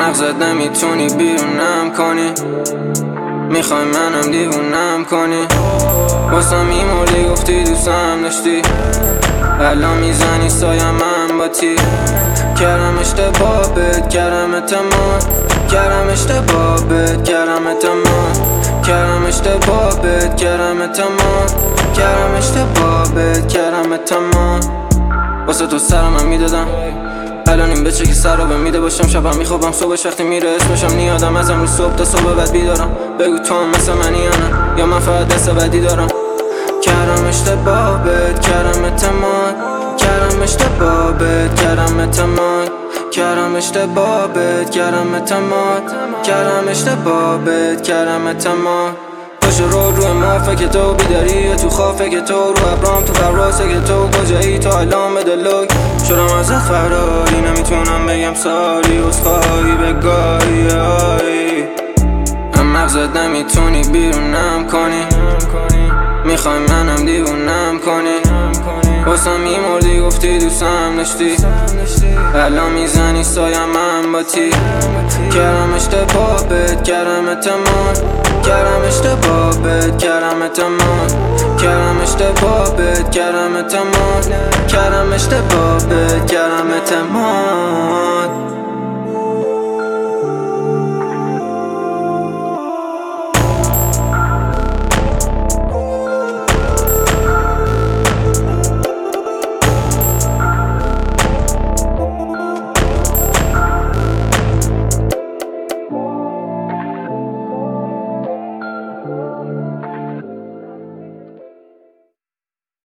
مغزت نمیتونی بیرونم کنی، میخوای منم دیوونم کنی. واسم میمردی گفتی دوستم داشتی، الان میزنی سایم من با تی. کردم اشتباه بهت کردم اعتماد، کردم اشتباه بهت کردم اعتماد، کردم اشتباه بهت کردم اعتماد، کردم اشتباه بهت کردم اعتماد. واسه تو سرم میدادم، الان این بچه که سر رو به میده باشم. شبم میخوابم صبحش وقتی میره اسمشم نیادم. از امروز صبح تا صبح بعد بیدارم. بگو تو هم مثل منی یا نه، یا من فقط دست بدی دارم. کردم اشتباه بهت کردم اعتماد، کردم اشتباه بهت کردم اعتماد، کردم اشتباه بهت کردم اعتماد، کردم اشتباه بهت کردم اعتماد. پشت روی ما فکر تو بیداری یا تو خواب فکر تو، رو ابرام تو فراسه که تو کجایی. تو الان به دلوک شدم ازت فراری، نمیتونم بگم ساری عذرخواهی بگاهی. مغزت نمیتونی بیرونم کنی، میخوای منم دیوونم کنی. واسم میمردی گفتی دوستم داشتی، الان میزنی سایم من با تی. کردم اشتباه بهت کردم اعتماد، کردم اشتباه بهت کردم اعتماد، کردم اشتباه بهت کردم اعتماد، کردم اشتباه بهت کردم اعتماد.